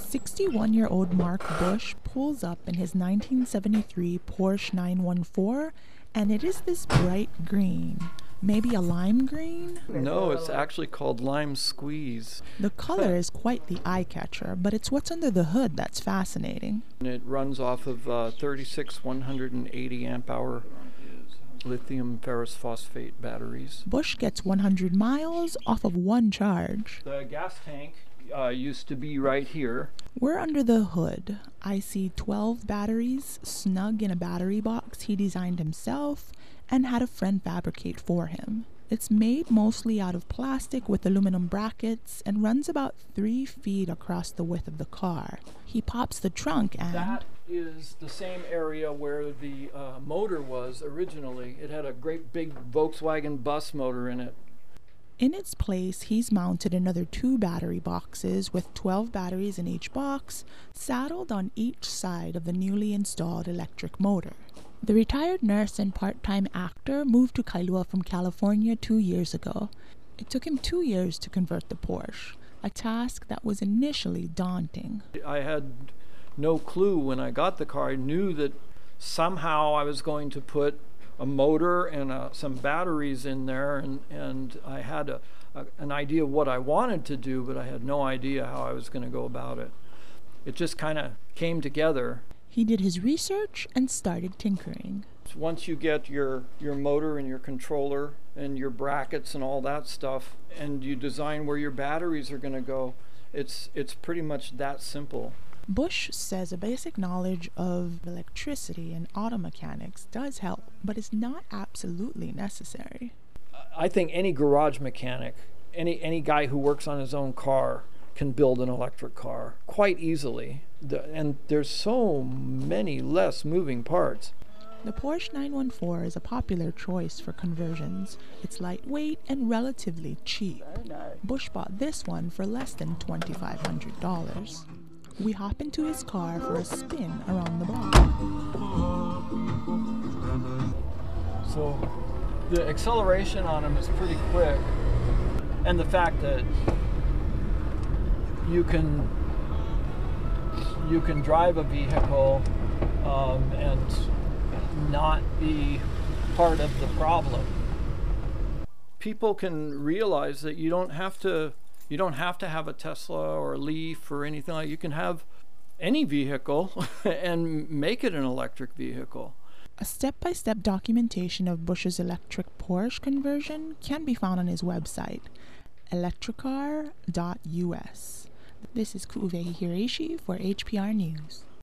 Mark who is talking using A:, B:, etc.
A: 61-year-old Mark Bush pulls up in his 1973 Porsche 914, and it is this bright green. Maybe a lime green?
B: No, it's actually called Lime Squeeze.
A: The color is quite the eye-catcher, but it's what's under the hood that's fascinating.
B: And it runs off of 36 180 amp hour lithium ferrous phosphate batteries.
A: Bush gets 100 miles off of one charge.
B: The gas tank used to be right here.
A: We're under the hood. I see 12 batteries snug in a battery box he designed himself and had a friend fabricate for him. It's made mostly out of plastic with aluminum brackets and runs about 3 feet across the width of the car. He pops the trunk and...
B: That is the same area where the motor was originally. It had a great big Volkswagen bus motor in it.
A: In its place, he's mounted another 2 battery boxes with 12 batteries in each box, saddled on each side of the newly installed electric motor. The retired nurse and part-time actor moved to Kailua from California 2 years ago. It took him 2 years to convert the Porsche, a task that was initially daunting.
B: I had no clue when I got the car. I knew that somehow I was going to put a motor and some batteries in there, and I had an idea of what I wanted to do, but I had no idea how I was going to go about it. It just kind of came together.
A: He did his research and started tinkering.
B: Once you get your motor and your controller and your brackets and all that stuff, and you design where your batteries are going to go, it's pretty much that simple.
A: Bush says a basic knowledge of electricity and auto mechanics does help, but is not absolutely necessary.
B: I think any garage mechanic, any guy who works on his own car can build an electric car quite easily. And there's so many less moving parts.
A: The Porsche 914 is a popular choice for conversions. It's lightweight and relatively cheap. Bush bought this one for less than $2,500. We hop into his car for a spin around the block.
B: So the acceleration on him is pretty quick, and the fact that you can drive a vehicle and not be part of the problem. People can realize that you don't have to have a Tesla or a Leaf or anything like that. You can have any vehicle and make it an electric vehicle.
A: A step-by-step documentation of Bush's electric Porsche conversion can be found on his website, electricar.us. This is Ku'uwehi Hiraishi for HPR News.